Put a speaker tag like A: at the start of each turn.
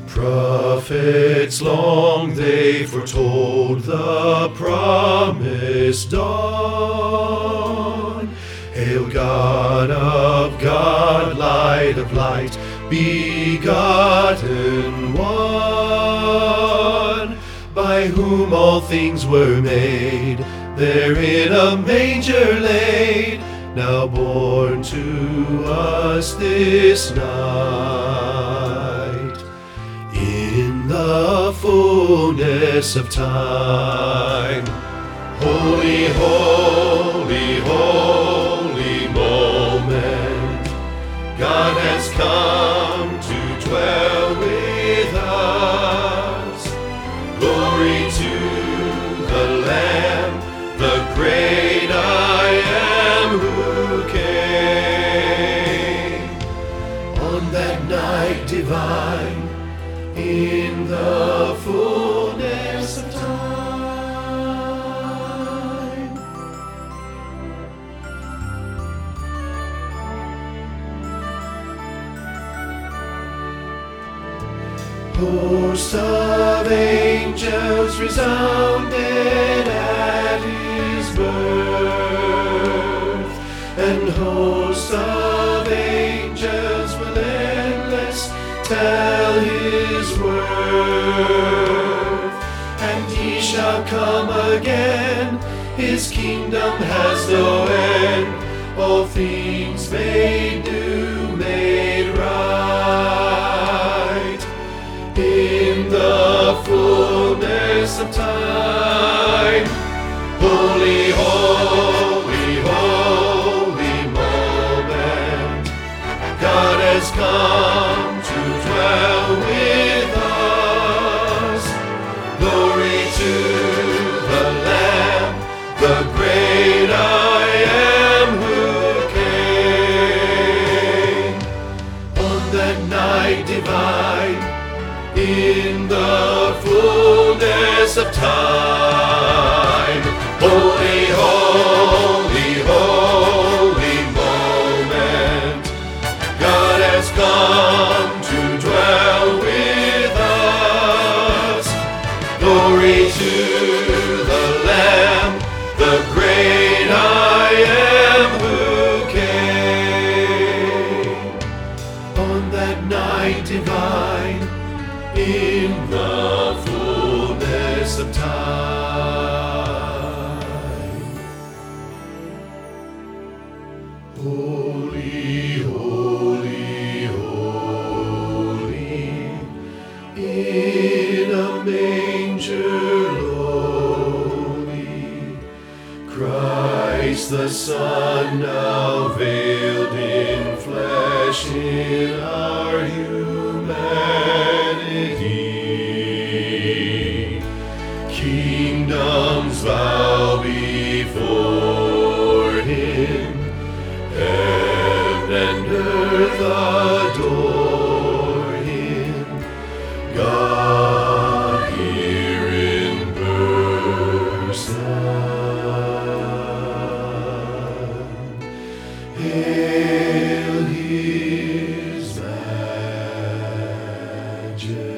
A: Prophets long they foretold the promised dawn. Hail God of God, light of light, begotten one, by whom all things were made, there in a manger laid, now born to us this night. In the fullness of time, holy, holy, holy moment, God has come to dwell with us. Glory to the Lamb, the great I am who came. On that night divine, in the fullness of time. Hosts of angels resounded at his birth, and hosts of angels will endless tell his worth. And he shall come again, his kingdom has no end, all things made new, made right. In the fullness of time, holy, holy, holy moment, God has come to dwell with us. Glory to the Lamb, the great I am who came. On that night divine, in the fullness of time, holy, holy, holy moment, God has come to dwell with us. Glory to the Lamb, the great I am who came. On that night divine, in the fullness of time. Holy, holy, holy, in a manger lowly, Christ the Son, now veiled in flesh in our humanity. Kingdoms bow before him, heaven and earth adore him. God here in person, hail his majesty.